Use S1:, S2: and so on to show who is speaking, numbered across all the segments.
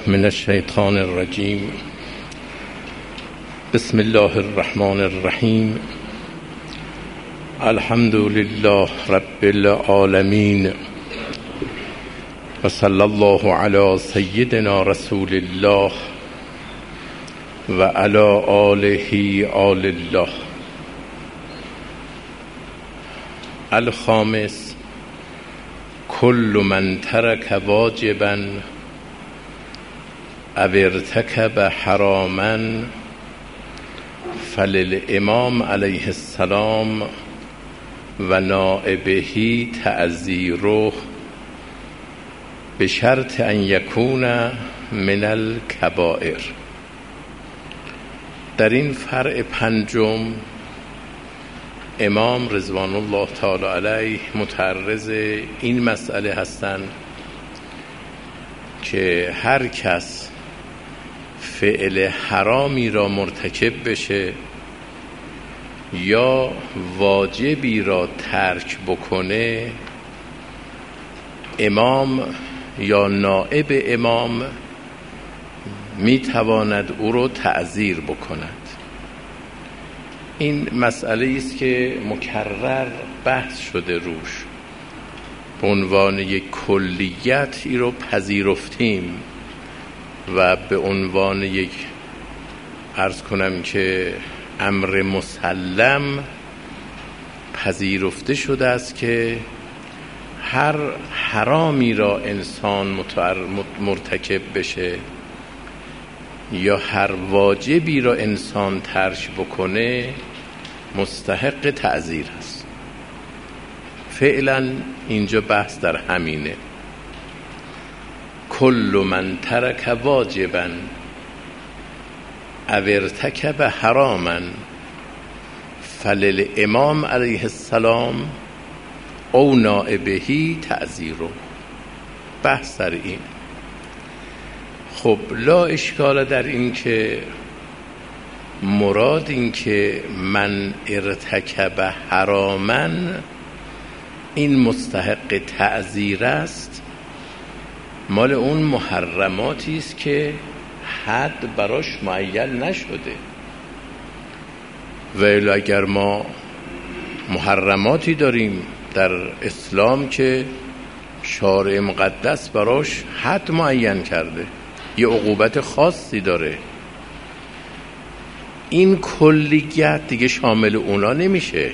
S1: من الشیطان الرجیم. بسم الله الرحمن الرحیم. الحمد لله رب العالمین و صلی الله علی سیدنا رسول الله و علی آله آل الله. الخامس: کل من ترک واجبا او ارتکب حراما فللامام علیه السلام و نائبه تعزیره بشرط ان یکون من الکبائر. در این فرع پنجم امام رضوان الله تعالی علیه متعرض این مسئله هستند که هر کس فعل حرامی را مرتکب بشه یا واجبی را ترک بکنه، امام یا نائب امام میتواند او را تعزیر بکند. این مسئله است که مکرر بحث شده روش، به عنوان یک کلیت ای رو پذیرفتیم و به عنوان یک عرض کنم که امر مسلم پذیرفته شده است که هر حرامی را انسان مرتکب بشه یا هر واجبی را انسان ترک بکنه مستحق تعزیر است. فعلا اینجا بحث در همینه. کل من ترک واجبا او ارتکب حراما فللامام علیه السلام او نائبه تعزیره. بحث در این. خب لا اشکال در این که مراد این که من ارتکب حراما این مستحق تعزیر است، مال اون محرماتی است که حد براش معین نشده. ولی اگر ما محرماتی داریم در اسلام که شارع مقدس براش حد معین کرده، یه عقوبت خاصی داره، این کلیت دیگه شامل اونا نمیشه.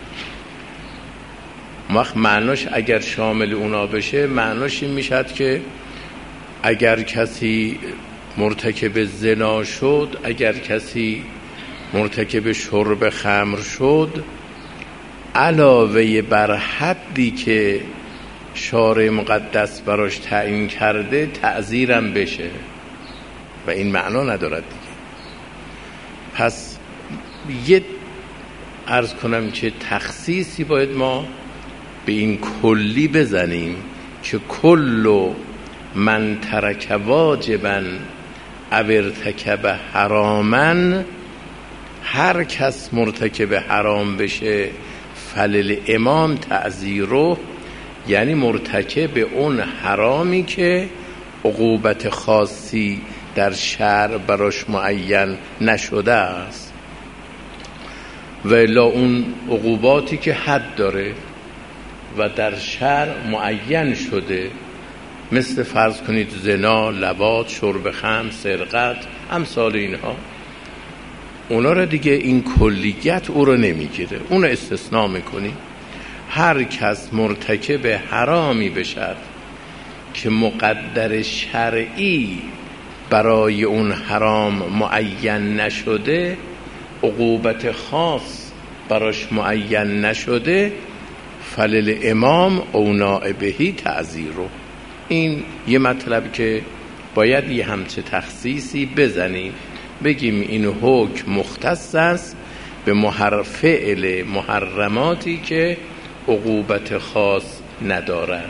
S1: معناش اگر شامل اونا بشه معناش این میشد که اگر کسی مرتکب زنا شد، اگر کسی مرتکب شرب خمر شد، علاوه بر حدی که شارع مقدس براش تعیین کرده تعزیرم بشه و این معنا ندارد دیگه. پس یه عرض کنم که تخصیصی باید ما به این کلی بزنیم که کل من ترک واجبا او ارتکب حراما، هر کس مرتکب حرام بشه فللامام تعزیره، یعنی مرتکب اون حرامی که عقوبت خاصی در شرع براش معین نشده است، و الا اون عقوباتی که حد داره و در شرع معین شده، مثل فرض کنید زنا، لواط، شرب خمر، سرقت، امثال اینها، اونا را دیگه این کلیت او را نمیگیره، اون را استثناء میکنی. هر کس مرتکب حرامی بشد که مقدر شرعی برای اون حرام معین نشده، عقوبت خاص براش معین نشده، فللامام او نائبه تعزیره. این یه مطلب که باید یه همچه تخصیصی بزنیم، بگیم این حکم مختص است به فعل محرماتی که عقوبت خاص ندارد.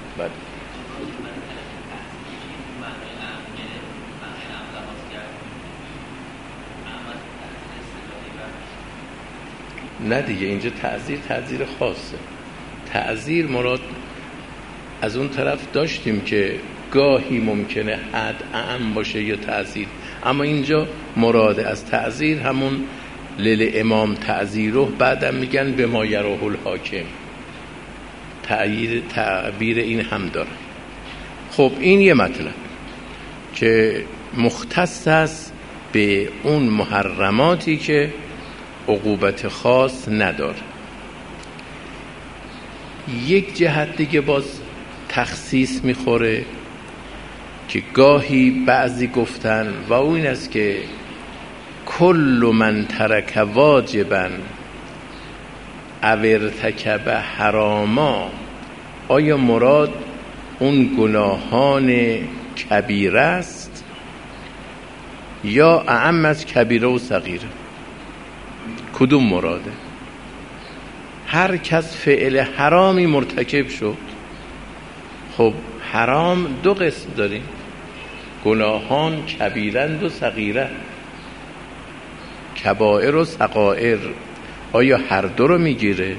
S1: نه دیگه، اینجا تعزیر خاصه. تعزیر مراد از اون طرف داشتیم که گاهی ممکنه حد اعم باشه یا تعزیر، اما اینجا مراد از تعزیر همون للامام تعزیره، بعدم میگن به ما یراه الحاکم، تعبیر این هم داره. خب این یه مطلب که مختص است به اون محرماتی که عقوبت خاص نداره. یک جهت دیگه باز تخصیص میخوره که گاهی بعضی گفتن و اون این است که کل من ترک واجبا او ارتکب حراما، آیا مراد اون گناهان کبیره است یا اعم از کبیره و صغیره؟ کدوم مراده؟ هر کس فعل حرامی مرتکب شد، خب حرام دو قسم داریم، گناهان کبیرند و صغیره، کبائر و صغائر. آیا هر دو رو میگیره؟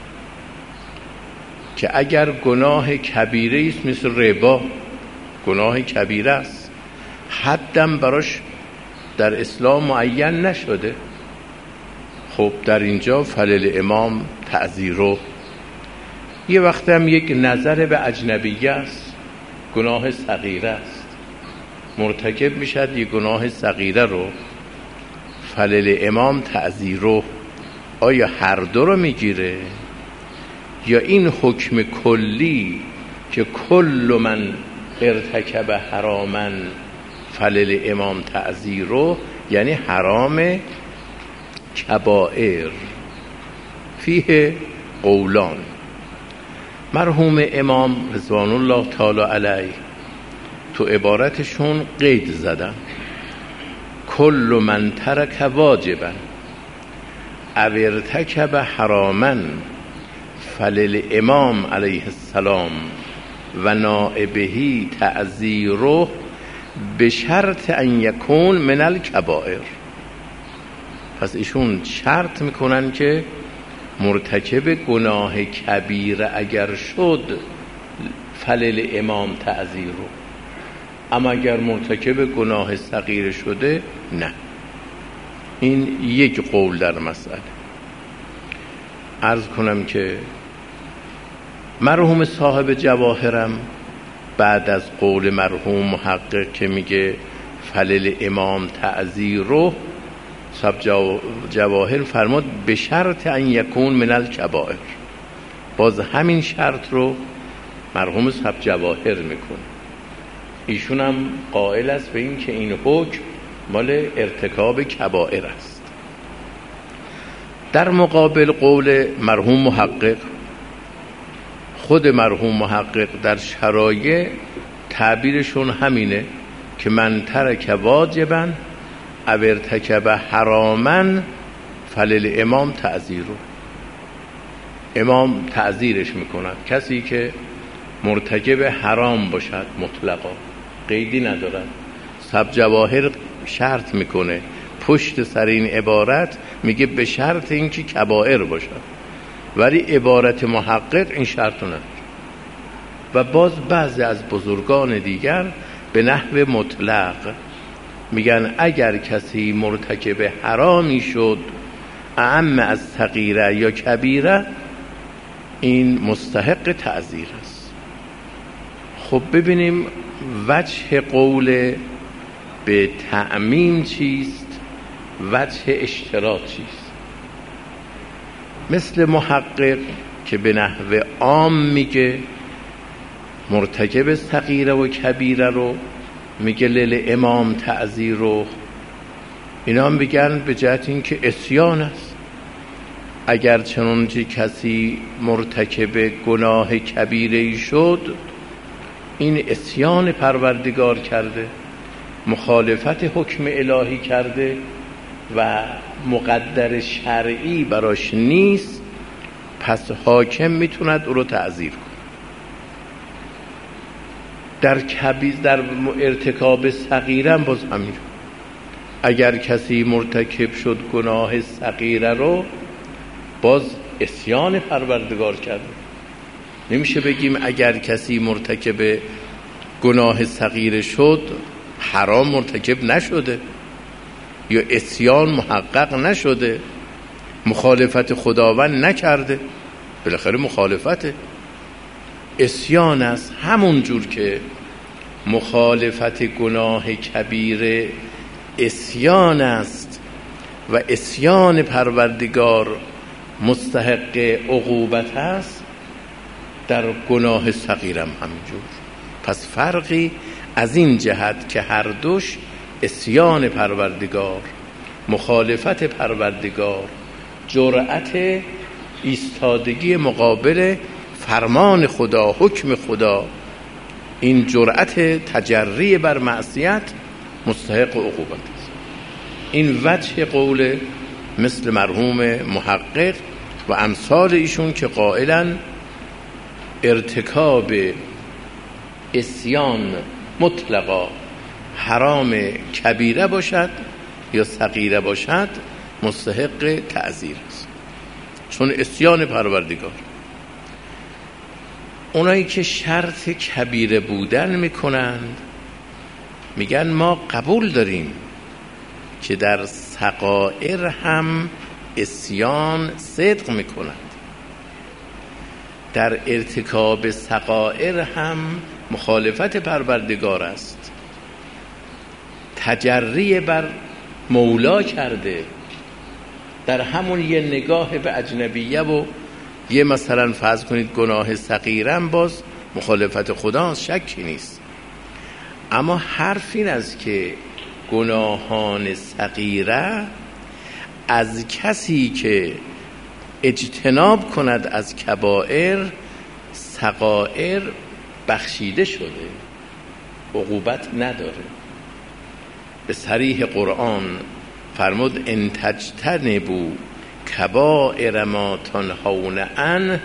S1: که اگر گناه کبیره است مثل ربا، گناه کبیره است، حدم براش در اسلام معین نشده، خب در اینجا فلل امام تعزیره. یه وقت هم یک نظر به اجنبیه است، گناه صغیره است، مرتکب میشد یه گناه صغیره رو، فلل امام تعزیره. آیا هر دو رو میگیره یا این حکم کلی که کل من ارتکب حراما فلل امام تعزیره یعنی حرام کبائر؟ فیه قولان. مرحوم امام رضوان الله تعالی علیه تو عبارتشون قید زدن، کل من ترک واجبا او ارتکب حراما فلل امام علیه السلام و نائبه تعزیره به شرط ان یکون من الکبائر. پس ایشون شرط میکنن که مرتکب گناه کبیره اگر شد فلل امام تعزیره، اما اگر مرتکب گناه صغیر شده نه. این یک قول در مسئله. عرض کنم که مرحوم صاحب جواهرم بعد از قول مرحوم محقق که میگه فلل امام تعزیره، صاحب جواهر فرمود به شرط ان یکون من الکبائر. باز همین شرط رو مرحوم صاحب جواهر میکنه. ایشون هم قائل است به این که این حکم مال ارتکاب کبائر است. در مقابل قول مرحوم محقق، خود مرحوم محقق در شرایع تعبیرشون همینه که من ترک واجبا او ارتکب حراما فلل امام تعزیره. امام تعزیرش میکند کسی که مرتکب حرام باشد، مطلقا قیدی ندارد. صاحب جواهر شرط میکنه پشت سر این عبارت، میگه به شرط اینکه کبائر باشد، ولی عبارت محقق این شرط نداره. و باز بعضی از بزرگان دیگر به نحو مطلق میگن اگر کسی مرتکب حرامی شد اعم از صغیره یا کبیره، این مستحق تعزیر است. خب ببینیم وجه قول به تعمیم چیست، وجه اشتراط چیست. مثل محقق که به نحو عام میگه مرتکب صغیره و کبیره رو میگه لیل امام تعزیره، اینا هم بگن به جهت این که عصیان است. اگر چنانچه کسی مرتکب گناه کبیره شد، این عصیان پروردگار کرده، مخالفت حکم الهی کرده و مقدر شرعی براش نیست، پس حاکم میتوند او رو تعزیر کنه. در ارتکاب صغیره هم باز همین، اگر کسی مرتکب شد گناه صغیره رو، باز عصیان پروردگار کرده. نمیشه بگیم اگر کسی مرتکب گناه صغیره شد حرام مرتکب نشده یا عصیان محقق نشده، مخالفت خداوند نکرده، بالاخره مخالفته، عصیان است. همون جور که مخالفت گناه کبیره عصیان است و عصیان پروردگار مستحق عقوبت است، در گناه صغیرم همینجور. پس فرقی از این جهت که هر دوش عصیان پروردگار، مخالفت پروردگار، جرأت ایستادگی مقابل فرمان خدا، حکم خدا، این جرأت تجری بر معصیت مستحق عقوبت است. این وجه قول مثل مرحوم محقق و امثال ایشون که قائلن ارتکاب عصیان مطلقا حرام کبیره باشد یا صغیره باشد مستحق تعزیر است، چون عصیان پروردگار. اونایی که شرط کبیره بودن میکنند میگن ما قبول داریم که در صغائر هم عصیان صدق میکنند، در ارتکاب صغائر هم مخالفت پروردگار است، تجری بر مولا کرده، در همون یه نگاه به اجنبیه و یه مثلا فرض کنید گناه صغیرم باز مخالفت خداست، شکی نیست. اما حرف این است که گناهان صغیره از کسی که اجتناب کند از کبائر، صغائر بخشیده شده، عقوبت نداره. به صریح قرآن فرمود ان تجتنبوا کبائر ما تنهون عنه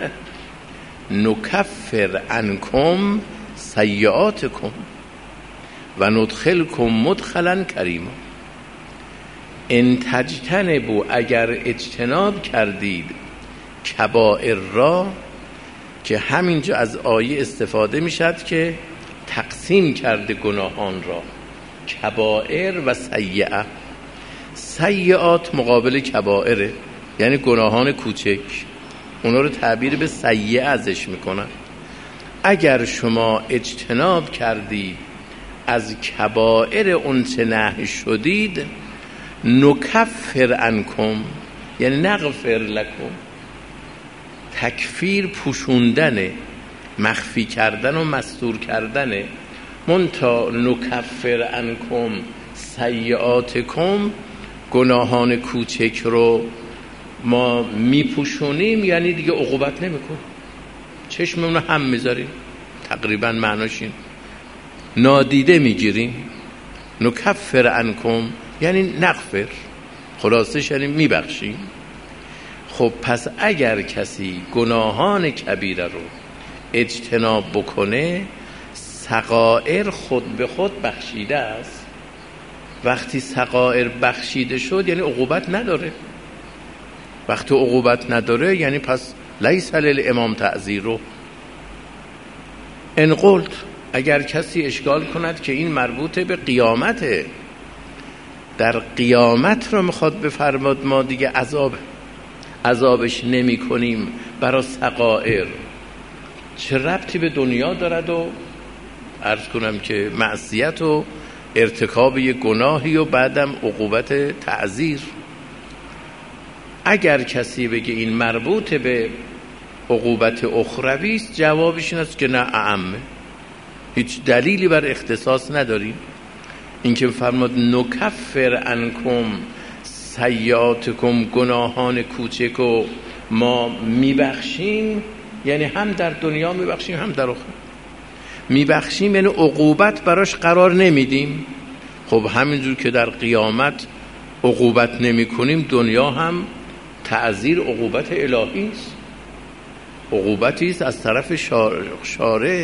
S1: نکفر عنکم سیئاتکم و ندخلکم مدخلا کریما. ان تجتنبوا، اگر اجتناب کردید، کبائر را، که همینجا از آیه استفاده میشد که تقسیم کرده گناهان را، کبائر و سیئه. سیئات مقابل کبائره، یعنی گناهان کوچک، اونا رو تعبیر به سیئه ازش میکنن. اگر شما اجتناب کردید از کبائر اون چه نهی شدید، نکفر عنکم، یعنی نغفر لکم. تکفیر پوشوندنه، مخفی کردن و مستور کردنه. منتا نکفر عنکم سیئاتکم، گناهان کوچک رو ما میپوشونیم، یعنی دیگه عقوبت نمیکن، چشممون رو هم میذاریم، تقریبا معناش این، نادیده میگیریم. نکفر عنکم یعنی نغفر، خلاصش یعنی میبخشیم. خب پس اگر کسی گناهان کبیره رو اجتناب بکنه، صغائر خود به خود بخشیده است. وقتی صغائر بخشیده شد یعنی عقوبت نداره. وقتی عقوبت نداره یعنی پس لیس للامام تعزیر. ان قلت، اگر کسی اشکال کند که این مربوط به قیامته، در قیامت رو میخواد بفرماد ما دیگه عذابش نمی کنیم برای صغائر، چه ربطی به دنیا دارد؟ و عرض کنم که معصیت و ارتکاب یک گناهی و بعدم عقوبت تعزیر. اگر کسی بگه این مربوط به عقوبت اخروی است، جوابش این است که نه، اعمه، هیچ دلیلی بر اختصاص نداریم. این که فرمود نکفر عنکم سیئاتکم، گناهان کوچک و ما میبخشیم، یعنی هم در دنیا میبخشیم هم در آخرت میبخشیم، یعنی عقوبت براش قرار نمیدیم. خب همینجور که در قیامت عقوبت نمی کنیم، دنیا هم تعزیر عقوبت الهی است، عقوبتی است از طرف شارع.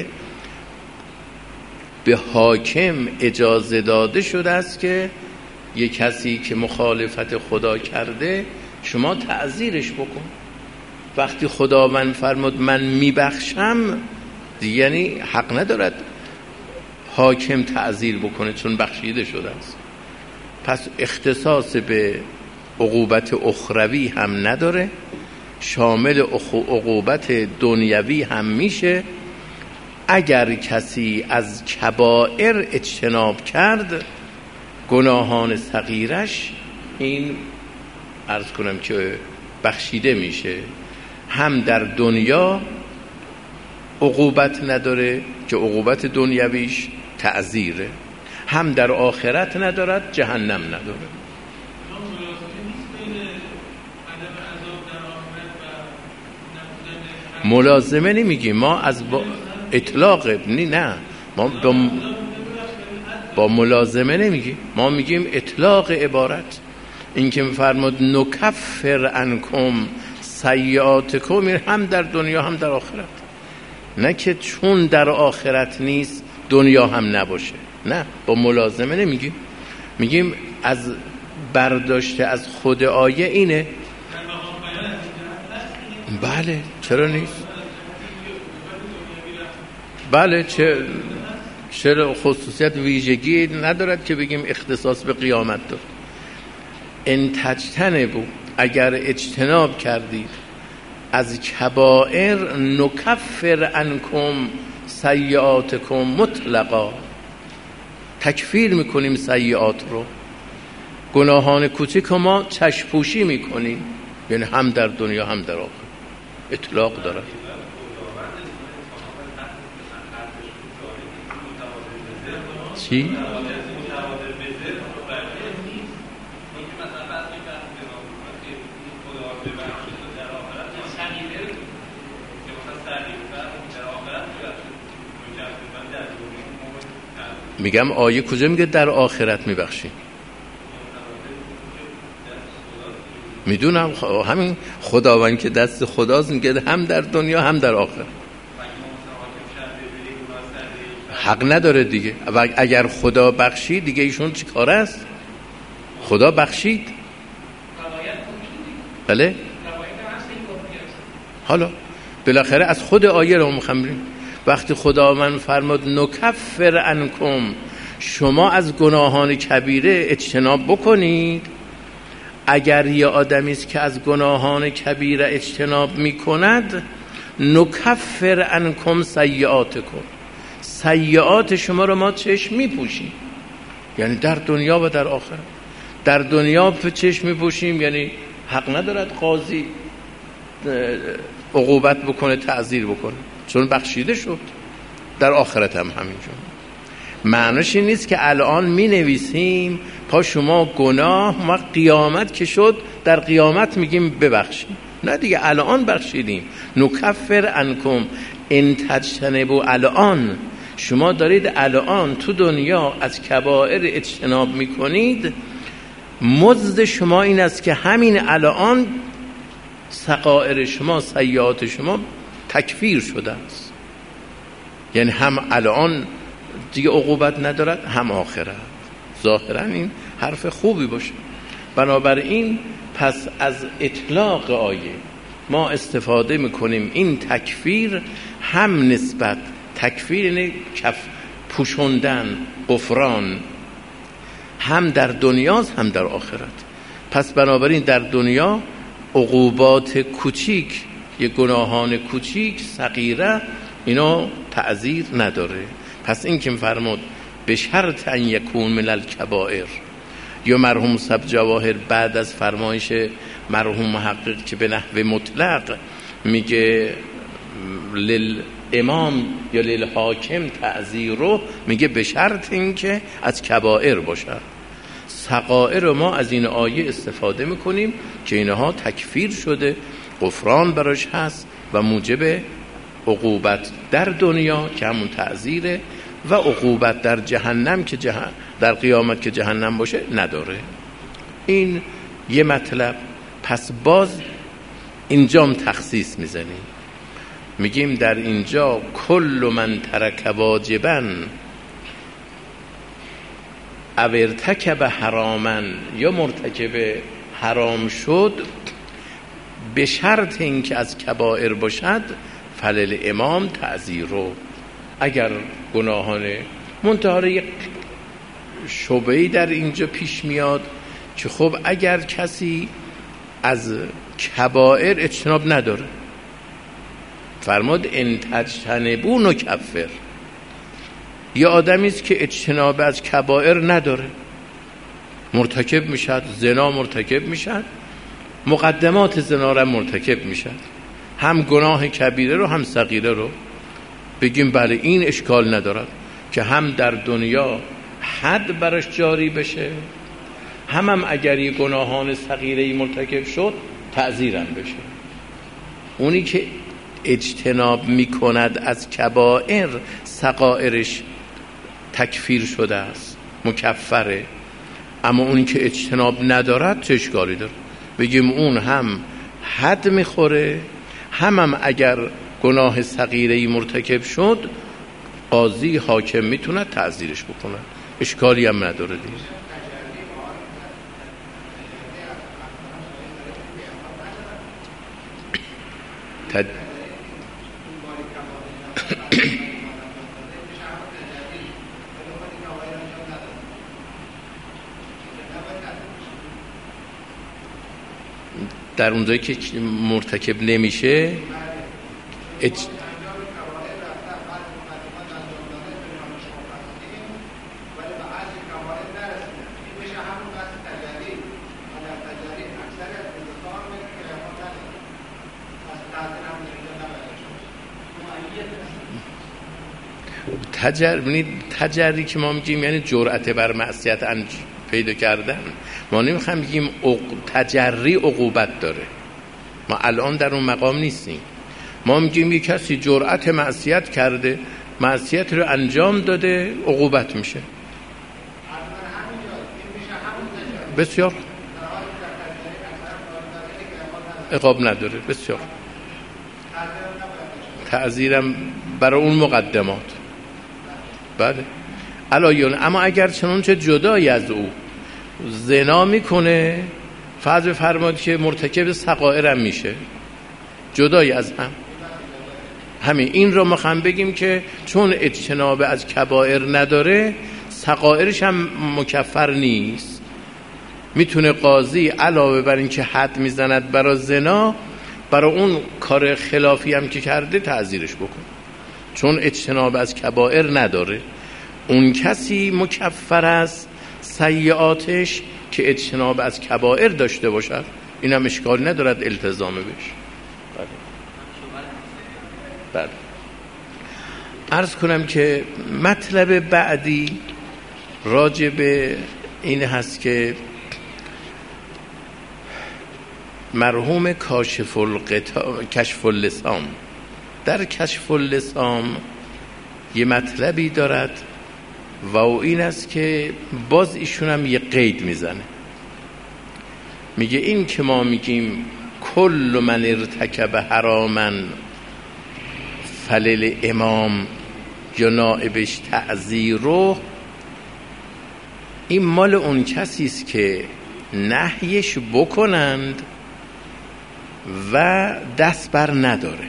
S1: به حاکم اجازه داده شده است که یک کسی که مخالفت خدا کرده شما تعزیرش بکن. وقتی خداوند فرمود من میبخشم، یعنی حق ندارد حاکم تعزیر بکنه چون بخشیده شده است. پس اختصاص به عقوبت اخروی هم نداره، شامل عقوبت دنیوی هم میشه. اگر کسی از کبائر اجتناب کرد، گناهان صغیرش، این عرض کنم که بخشیده میشه. هم در دنیا عقوبت نداره که عقوبت دنیویش تعزیره، هم در آخرت ندارد، جهنم نداره. ملازمه نمیگیم ما، از اطلاق نه، ما با ملازمه نمیگیم، ما میگیم اطلاق عبارت. این که میفرماد نکفر عنکم سیئاتکم، هم در دنیا هم در آخرت، نه که چون در آخرت نیست دنیا هم نباشه. نه، با ملازمه نمیگیم، میگیم از برداشته از خود آیه اینه. بله، چرا نیست؟ بله، چرا خصوصیت ویژگی ندارد که بگیم اختصاص به قیامت داره. ان تجتنبوا، اگر اجتناب کردید از کبائر، نکفر عنکم سیئاتکم مطلقا، تکفیر میکنیم سیئات رو، گناهان کوچک ما چشم‌پوشی میکنیم، یعنی هم در دنیا هم در آخرت اطلاق دارد. چی؟ میگم آیه کجا میگه در آخرت میبخشی؟ میدونم همین خداوند که دست خداست، میگه هم در دنیا هم در آخرت. حق نداره دیگه. و اگر خدا بخشید دیگه ایشون چی کار است؟ خدا بخشید. بله؟ حالا بالاخره از خود آیه رو میخوام. وقتی خداوند فرمود نکفر عنکم، شما از گناهان کبیره اجتناب بکنید. اگر یه آدمی است که از گناهان کبیره اجتناب میکند، نکفر عنکم سیئاتکم، سیئات شما رو ما چشم میپوشیم، یعنی در دنیا و در آخرت. در دنیا به چشم میپوشیم، یعنی حق ندارد قاضی عقوبت بکنه، تعزیر بکنه، چون بخشیده شد. در آخرت هم همینجور. معنیش این نیست که الان می نویسیم پا شما گناه و قیامت که شد در قیامت میگیم ببخشیم. نه دیگه، الان بخشیدیم. نکفر عنکم ان تجتنبوا، الان شما دارید الان تو دنیا از کبائر اجتناب میکنید، مزد شما این است که همین الان صغائر شما، سیئات شما تکفیر شده است. یعنی هم الان دیگه عقوبت ندارد، هم آخرت. ظاهرا این حرف خوبی باشه. بنابراین پس از اطلاق آیه ما استفاده میکنیم این تکفیر هم نسبت، تکفیر یعنی کف پوشوندن، غفران، هم در دنیاست هم در آخرت. پس بنابراین در دنیا عقوبات کوچیک، یه گناهان کوچیک صغیره، اینا تعزیر نداره. پس این که فرمود به شرط ان یکون من الکبائر، یا مرحوم صاحب جواهر بعد از فرمایش مرحوم محقق که به نحو مطلق میگه للامام یا للحاکم تعزیر رو، میگه به شرط این که از کبائر باشد. صغائر ما از این آیه استفاده میکنیم که اینها تکفیر شده، غفران براش هست و موجب عقوبت در دنیا که همون تعزیره، و عقوبت در جهنم که در قیامت که جهنم باشه نداره. این یه مطلب. پس باز اینجام تخصیص میزنیم، میگیم در اینجا کل من ترک واجبا او ارتکب حراما، یا مرتکب حرام شد، به شرط اینکه از کبائر باشد فلل امام تعزیر رو. اگر گناهان منتها یک شبهه‌ای در اینجا پیش میاد که خب اگر کسی از کبائر اجتناب نداره، فرمود ان تجتنبوا نکفر، یا آدمی است که اجتناب از کبائر نداره، مرتکب میشد، زنا مرتکب میشد، مقدمات زنا را مرتکب میشد، هم گناه کبیره رو هم صغیره رو، بگیم بله این اشکال ندارد که هم در دنیا حد برش جاری بشه، هم اگر یه گناهان صغیره‌ای مرتکب شد تعزیرم بشه. اونی که اجتناب میکند از کبائر صغائرش تکفیر شده است، مکفره، اما اونی که اجتناب ندارد چه اشکالی داره؟ بگیم اون هم حد میخوره، هم اگر گناه صغیره‌ای مرتکب شد قاضی حاکم میتونه تعزیرش بکنه، اشکالی هم نداره دیگه. در اونجایی که مرتکب نمیشه تجری که ما میگیم یعنی جرأت بر معصیت پیدا کردن. ما نمیخوام بگیم تجری عقوبت داره، ما الان در اون مقام نیستیم. ما میگیم یک کسی جرأت معصیت کرده، معصیت رو انجام داده، عقوبت میشه. بسیار عقاب نداره، بسیار تعزیرم برای اون مقدمات. بله علایون. اما اگر چنانچه جدای از او زنا میکنه، فرض بفرمایید که مرتکب صغائر هم میشه، جدای از همین این رو میخوام بگیم که چون اجتناب از کبائر نداره صغائرش هم مکفر نیست، میتونه قاضی علاوه بر این که حد میزند برای زنا، برای اون کار خلافی هم که کرده تعزیرش بکنه، چون اجتناب از کبائر نداره. اون کسی مکفر است سیئاتش که اجتناب از کبائر داشته باشد، این هم اشکال ندارد التزام بش. بله. عرض کنم که مطلب بعدی راجع به این هست که مرحوم کشف اللسام در کشف اللسام یه مطلبی دارد و این است که باز ایشون هم یه قید میزنه، میگه این که ما میگیم کل من ارتکب حراما فلل امام یا نائبش تعزیرو، این مال اون کسی است که نهیش بکنند و دست بر نداره،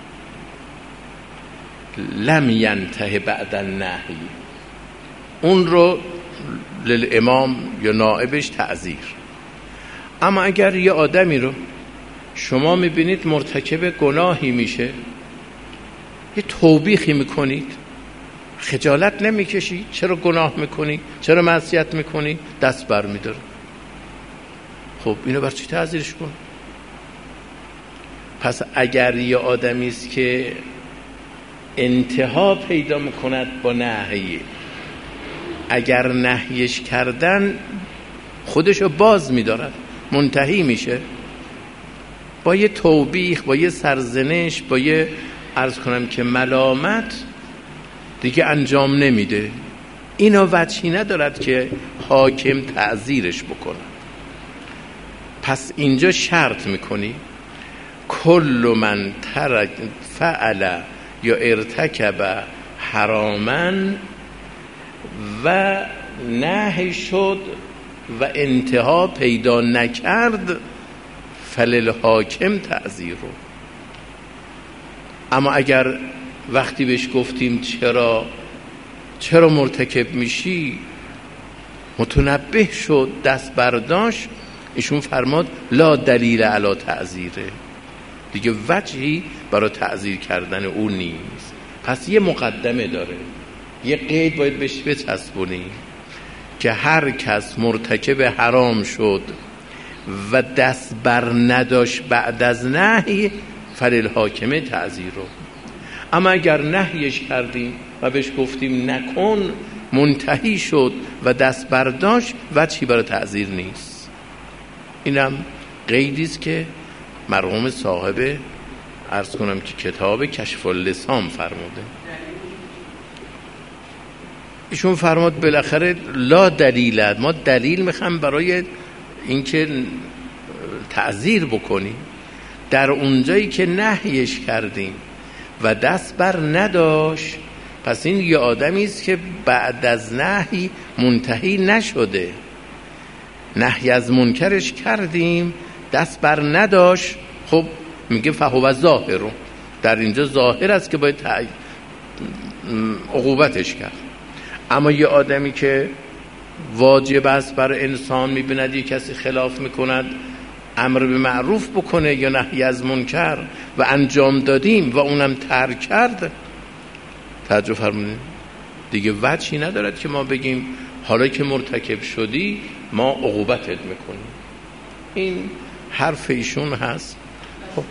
S1: لم ینته بعد النهی، اون رو للامام یا نائبش تعزیر. اما اگر یه آدمی رو شما میبینید مرتکب گناهی میشه، یه توبیخی میکنید، خجالت نمیکشید چرا گناه میکنی، چرا معصیت میکنی، دست بر میداره، خب اینو بر چی تعزیرش کن؟ پس اگر یه آدمی است که انتها پیدا میکند با نهی، اگر نهیش کردن خودشو باز میدارد، منتهی میشه، با یه توبیخ، با یه سرزنش، با یه عرض کنم که ملامت دیگه انجام نمیده، اینا وجهی ندارد که حاکم تعزیرش بکنه. پس اینجا شرط میکنی کل من ترک فعل یا ارتکب حراما و نهی شد و انتها پیدا نکرد فلل حاکم تعزیرو. اما اگر وقتی بهش گفتیم چرا چرا مرتکب میشی؟ متنبه شد، دست برداشت. ایشون فرماد لا دلیل علی تعذیره، دیگه وجهی برای تعذیر کردن او نیست. پس یه مقدمه داره، یه قید باید بهش بچسبونیم که هر کس مرتکب حرام شد و دست بر نداشت بعد از نهی فللحاکم تعذیره. اما اگر نهیش کردیم و بهش گفتیم نکن، منتهی شد و دست برداشت، وجهی برای تعذیر نیست. اینم قیدی است که مرحوم صاحب عرض کنم که کتاب کشف اللسان فرموده. ایشون فرمود بالاخره لا دلیل، ما دلیل میخوام برای اینکه تعذیر بکنیم. در اونجایی که نهیش کردیم و دست بر نداشت، پس این یه آدمی است که بعد از نهی منتهی نشده. نهی از منکرش کردیم، دست بر نداشت، خب میگه فهو ظاهر، در اینجا ظاهر است که باید عقوبتش کرد. اما یه آدمی که واجب است بر انسان میبیند یک کسی خلاف میکند، امر به معروف بکنه یا نهی از منکر و انجام دادیم و اونم ترک کرد، توجه فرمودید، دیگه وجهی ندارد که ما بگیم حالا که مرتکب شدی ما عقوبتت میکنیم. این حرف ایشون هست. خب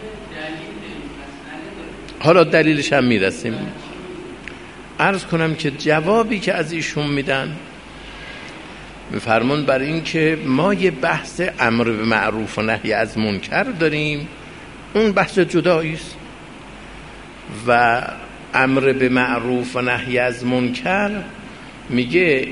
S1: حالا دلیلش هم میرسیم. عرض کنم که جوابی که از ایشون میدن، میفرمون بر این که ما یه بحث امر به معروف و نهی از منکر داریم، اون بحث جدایی است، و امر به معروف و نهی از منکر میگه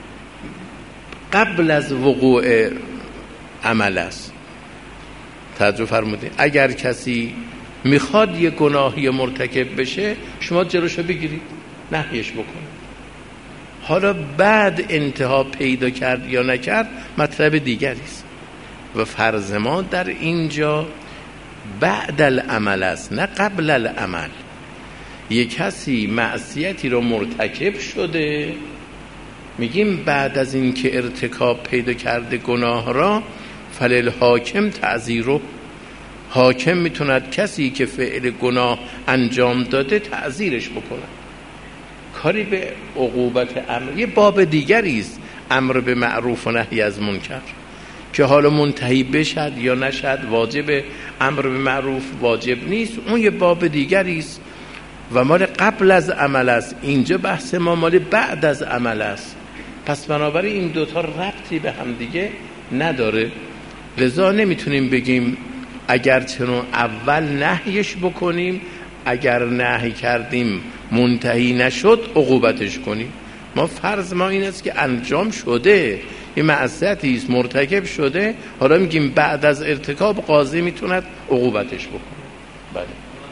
S1: قبل از وقوع عمل است. توجه فرمودید، اگر کسی میخواد یه گناهی مرتکب بشه، شما جلوشو بگیرید، نهیش بکنید. حالا بعد انتها پیدا کرد یا نکرد مطلب دیگری است، و فرض ما در اینجا بعد العمل است نه قبل العمل. یک کسی معصیتی رو مرتکب شده، میگیم بعد از این که ارتکاب پیدا کرده گناه را، فللحاکم تعذیره، حاکم میتوند کسی که فعل گناه انجام داده تعذیرش بکنه. کاری به عقوبت امر، یه باب دیگری است امر به معروف و نهی از منکر، که حالا منتهی بشد یا نشد، واجب امر به معروف واجب نیست، اون یه باب دیگری است و مال قبل از عمل است. اینجا بحث ما مال بعد از عمل است. پس بنابراین این دوتا ربطی به هم دیگه نداره. لذا نمیتونیم بگیم اگر چنون اول نهیش بکنیم، اگر نهی کردیم منتهی نشد عقوبتش کنیم. ما فرض ما این است که انجام شده، این معصیتی است مرتکب شده، حالا میگیم بعد از ارتکاب قاضی میتوند عقوبتش بکنه. بله.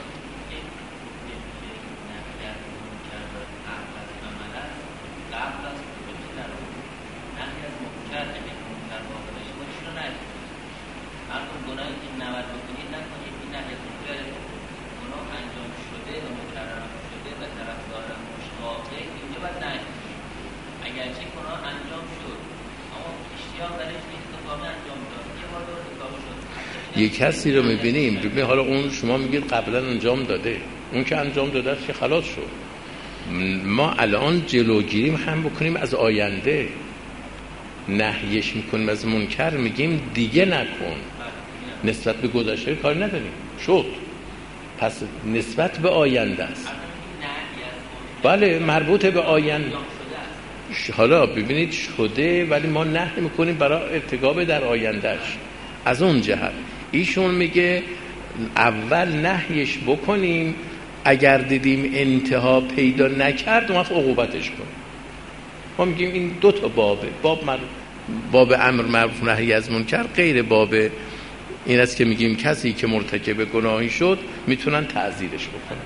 S1: یک کسی رو میبینیم حالا اون شما میگید قبلا انجام داده، اون که انجام داده است که خلاص شد. ما الان جلوگیری هم بکنیم از آینده، نهیش میکنیم از منکر، میگیم دیگه نکن، نسبت به گذشته کار نداریم، شد، پس نسبت به آینده است. بله مربوط به آینده. حالا ببینید شده ولی ما نهی میکنیم برای ارتکاب در آیندهش. از اون جهت ایشون میگه اول نهیش بکنیم، اگر دیدیم انتها پیدا نکرد اون وقت عقوبتش کنیم. ما میگیم این دو تا بابه، باب امر معروف نهی از منکر، غیر باب این است که میگیم کسی که مرتکب گناهی شد میتونن تعزیرش بکنن.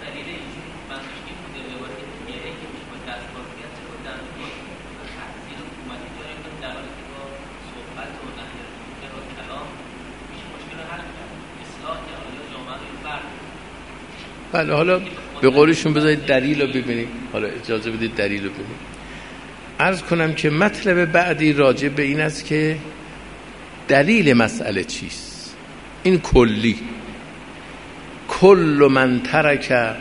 S1: بله حالا به قولشون بذارید دلیل رو ببینیم. حالا اجازه بدید دلیل رو ببینیم. عرض کنم که مطلب بعدی راجع به این است که دلیل مسئله چیست. این کلی، کل من ترک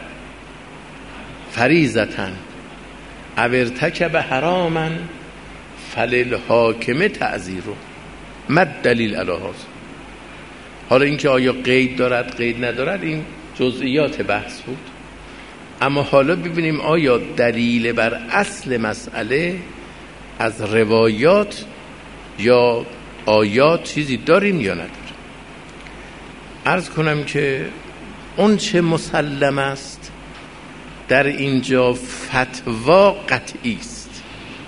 S1: فریضة او ارتکب حراما فللحاکم تعزیره. ما دلیل علی هذا. حالا اینکه آیا قید دارد قید ندارد این جزئیات بحث بود، اما حالا ببینیم آیا دلیل بر اصل مسئله از روایات یا آیات چیزی داریم یا نداریم. عرض کنم که اون چه مسلم است در اینجا فتوا قطعی است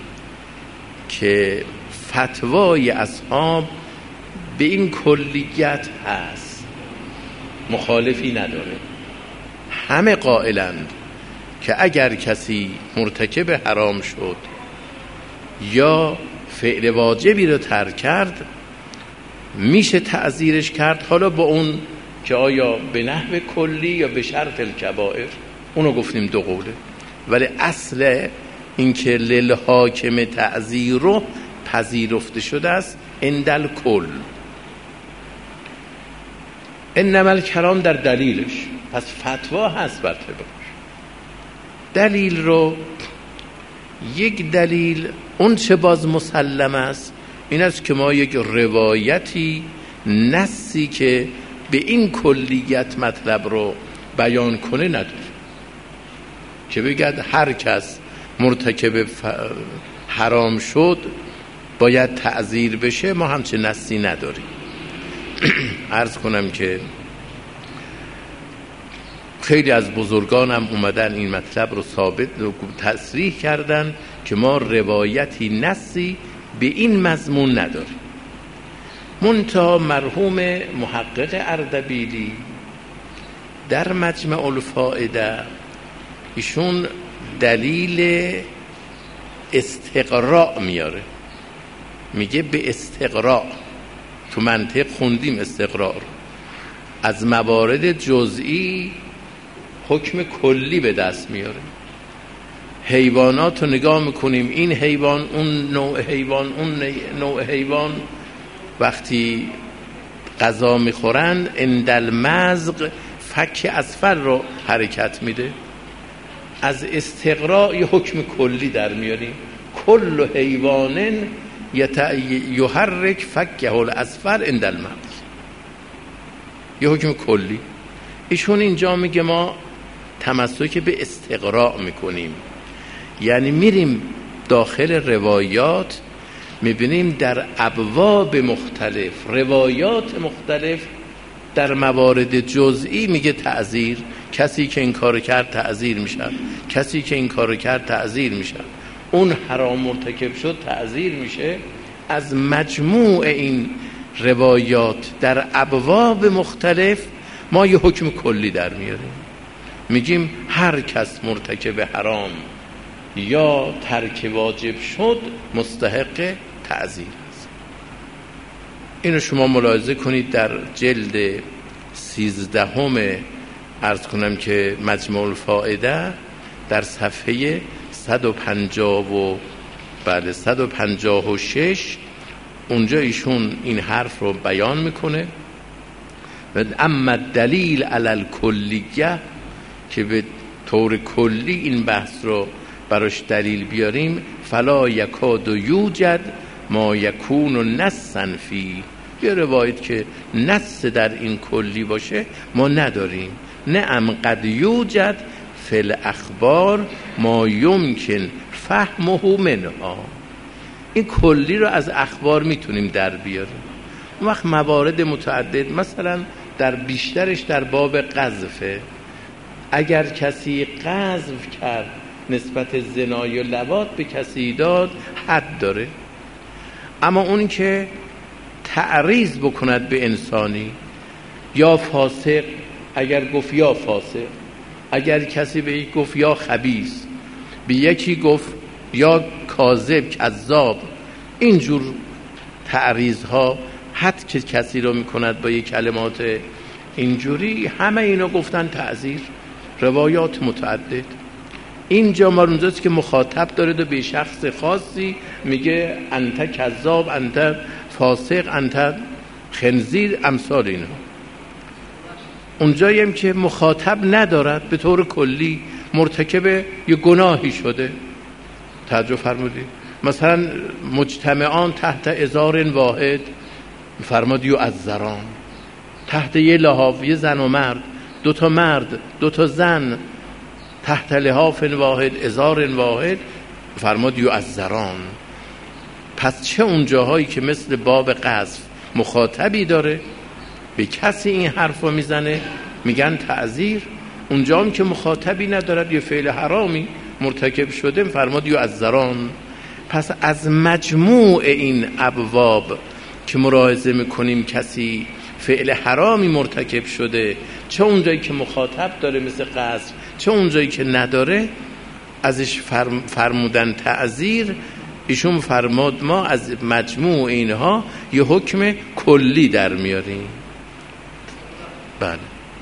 S1: که فتوای اصحاب به این کلیت هست، مخالفی نداره. همه قائلند که اگر کسی مرتکب حرام شد یا فعل واجبی رو ترک کرد میشه تعزیرش کرد، حالا با اون که آیا به نحو کلی یا به شرط الکبائر، اونو گفتیم دو قوله. ولی اصل این که للحاکم تعزیر رو پذیرفته شده است اندل کل. انما الکلام در دلیلش، پس فتوا هست بر طبقش. دلیل رو یک دلیل اون چه باز مسلم است این است که ما یک روایتی نصی که به این کلیت مطلب رو بیان کنه نداریم که بگد هر کس مرتکب حرام شد باید تعزیر بشه. ما همچه نصی نداریم. عرض کنم که خیلی از بزرگانم اومدن این مطلب رو ثابت و تصریح کردن که ما روایتی نصی به این مضمون نداریم. منتها مرحوم محقق اردبیلی در مجمع الفائده ایشون دلیل استقراء میاره، میگه به استقراء، تو منطق خوندیم استقراء رو، از موارد جزئی حکم کلی به دست میاره. حیوانات رو نگاه میکنیم، این حیوان اون نوع حیوان اون نوع حیوان وقتی غذا میخورن اندل مزق فک اسفل رو حرکت میده. از استقراء یه حکم کلی در میاریم، کل حیوان یحرک فکه الاسفل اندل مزق، یه حکم کلی. ایشون اینجا میگه ما تمسک به استقراء میکنیم، یعنی میریم داخل روایات میبینیم در ابواب مختلف روایات مختلف در موارد جزئی میگه تعزیر، کسی که این کارو کرد تعزیر میشه، کسی که این کارو کرد تعزیر میشه، اون حرام مرتکب شد تعزیر میشه. از مجموع این روایات در ابواب مختلف ما یه حکم کلی در میاریم، میگیم هر کس مرتکب حرام یا ترک واجب شد مستحق تعزیر است. اینو شما ملاحظه کنید در جلد 13 عرض کنم که مجمع الفائده در صفحه 156 اونجا ایشون این حرف رو بیان میکنه. و اما دلیل علی الکلیه که به طور کلی این بحث رو براش دلیل بیاریم، فلا یکاد یوجد ما یکون نصا فی، یه روایت که نص در این کلی باشه ما نداریم. نعم قد یوجد فی الاخبار ما یمکن فهمه منها، این کلی رو از اخبار میتونیم در بیاریم. اون وقت موارد متعدد، مثلا در بیشترش در باب قذفه، اگر کسی قذف کرد نسبت زنا یا لواط به کسی داد حد داره، اما اون که تعریض بکند به انسانی یا فاسق، اگر گفت یا فاسق، اگر کسی به یک گفت یا خبیث، به یکی گفت یا کاذب کذاب، اینجور تعریض ها حد که کسی رو میکند با یک کلمات اینجوری، همه اینا گفتن تعزیر. روایات متعدد. اینجا ما اونجاست که مخاطب داره و به شخص خاصی میگه انت کذاب، انت فاسق، انت خنزیر، امثال اینا. اونجایی هم که مخاطب ندارد، به طور کلی مرتکب یه گناهی شده. توجه فرمودید؟ مثلا مجتمعان تحت ازار واحد، فرماد یعذران، تحت یه لحاف، یه زن و مرد، دو تا مرد، دو تا زن، تحت لحاف واحد، ازار واحد، فرماد یعذران. پس چه اون جاهایی که مثل باب قذف مخاطبی داره، به کسی این حرفو میزنه میگن تعذیر، اونجا هم که مخاطبی ندارد یه فعل حرامی مرتکب شده فرماد یعذران. پس از مجموع این ابواب که ملاحظه میکنیم کسی فعل حرامی مرتکب شده، چه اونجایی که مخاطب داره مثل قذف، چه اونجایی که نداره، ازش فرمودن تعذیر. ایشون فرماد ما از مجموع اینها یه حکم کلی در میاریم. بله.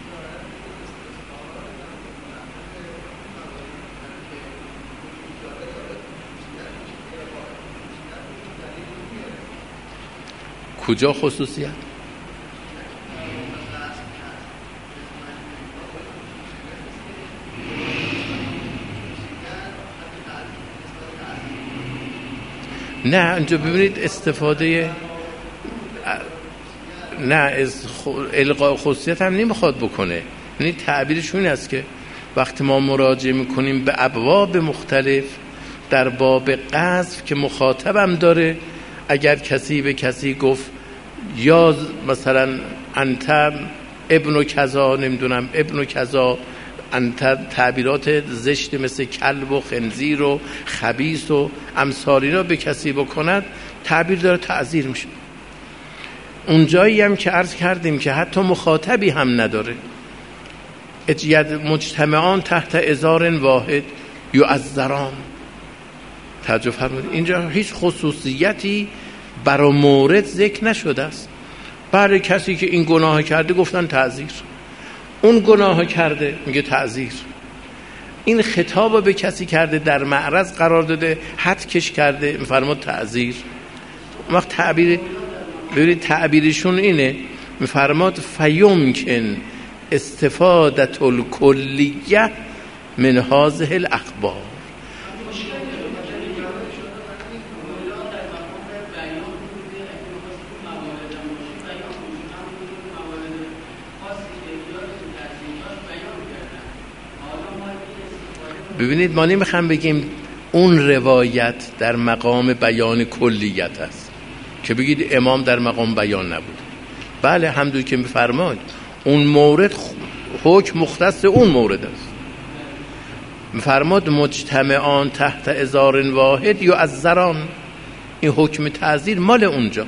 S1: کجا خصوصیت؟ نه اینجا ببینید استفاده نه از القاء خصوصیت هم نمیخواد بکنه. یعنی تعبیرشون این است که وقتی ما مراجعه میکنیم به ابواب مختلف، در باب قذف که مخاطبم داره، اگر کسی به کسی گفت یا مثلا انت ابن کذا، نمیدونم ابن کذا، انت تعبیرات زشت مثل کلب و خنزیر و خبیث و امثال اینا به کسی بکند، تعبیر داره تعذیر میشه. اونجایی هم که عرض کردیم که حتی مخاطبی هم نداره، مجتمعان تحت ازار واحد یعذران. توجه فرمودید؟ اینجا هیچ خصوصیتی برای مورد ذکر نشده است. برای کسی که این گناه کرده گفتن تعذیر، اون گناه کرده میگه تعذیر. این خطاب به کسی کرده، در معرض قرار داده، حد کش کرده، میفرماد تعذیر. وقت تعبیر ببینید تعبیرشون اینه، میفرماد فیمکن استفادة الکلیه من هذه الاخبار. ببینید ما نمیخوام بگیم اون روایت در مقام بیان کلیت است که بگید امام در مقام بیان نبود. بله همونطور که میفرماد اون مورد حکم مختص اون مورد است. میفرماد مجتمعان تحت ازار واحد یعذران، این حکم تعذیر مال اونجا.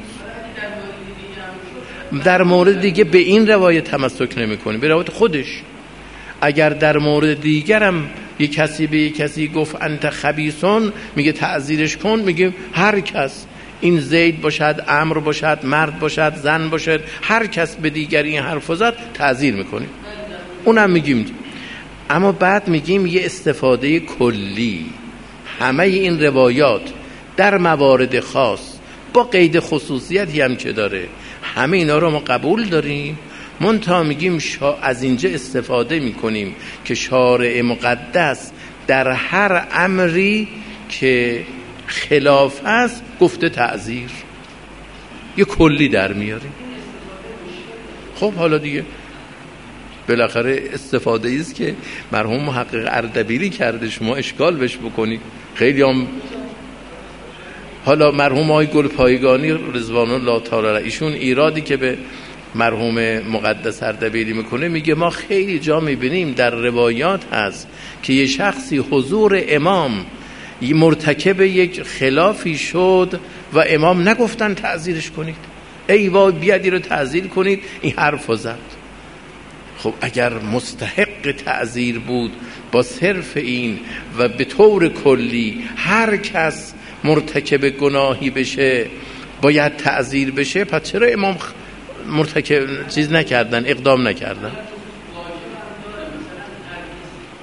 S1: در مورد دیگه به این روایت تمسک نمی‌کنه، به روایت خودش. اگر در مورد دیگرم یک کسی به یک کسی گفت انت خبیثون، میگه تعذیرش کن، میگه هر کس، این زید باشد، عمرو باشد، مرد باشد، زن باشد، هر کس به دیگری این حرف زد تعذیر میکنه، اونم میگیم. اما بعد میگیم یه استفاده کلی، همه این روایات در موارد خاص با قید خصوصیتی هم که داره، همه اینا رو ما قبول داریم. منتها میگیم از اینجا استفاده میکنیم که شارع مقدس در هر امری که خلاف است گفته تعذیر، یه کلی در میاریم. خب حالا دیگه بالاخره استفاده ایست که مرحوم محقق اردبیلی کرده، شما اشکال بش بکنید. خیلی هم حالا مرحوم آقای گلپایگانی رضوان الله تعالی علیه، ایشون ایرادی که به مرحوم مقدس اردبیلی میکنه، میگه ما خیلی جا میبینیم در روایات هست که یه شخصی حضور امام مرتکب یک خلافی شد و امام نگفتن تعذیرش کنید، ای وای بیادی رو تعذیر کنید، این حرف زد. خب اگر مستحق تعذیر بود با صرف این و به طور کلی هر کس مرتکب گناهی بشه باید تعذیر بشه، پس چرا امام مرتکب چیز نکردن، اقدام نکردن؟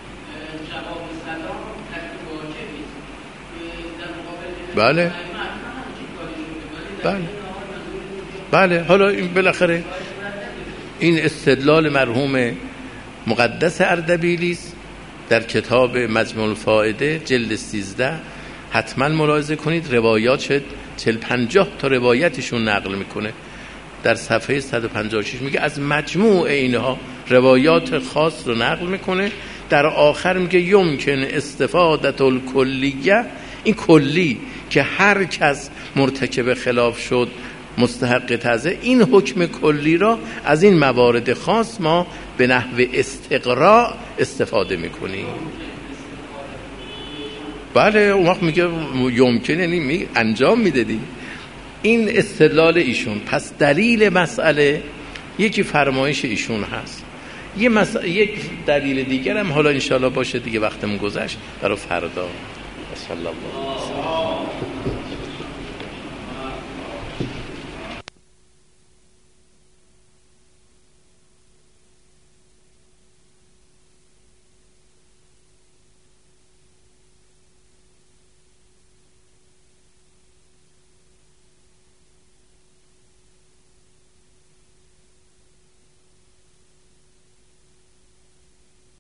S1: بله بله بله. حالا این بالاخره این استدلال مرحوم مقدس اردبیلی است در کتاب مجموع الفائده جلد 13. حتما ملاحظه کنید، روایات شد 40-50 تا روایتشون نقل میکنه. در صفحه 156 میگه از مجموع اینها روایات خاص رو نقل میکنه. در آخر میگه یمکن استفاده الکلیه، این کلی که هر کس مرتکب خلاف شد مستحق تزه، این حکم کلی را از این موارد خاص ما به نحو استقراء استفاده میکنیم. بله اون وقت میگه یمکن، یعنی انجام میدادی. این استدلال ایشون. پس دلیل مسئله یکی فرمایش ایشون هست. یک دلیل دیگر هم حالا انشاءالله باشه دیگه، وقتمون گذشت، برای فردا. صلی الله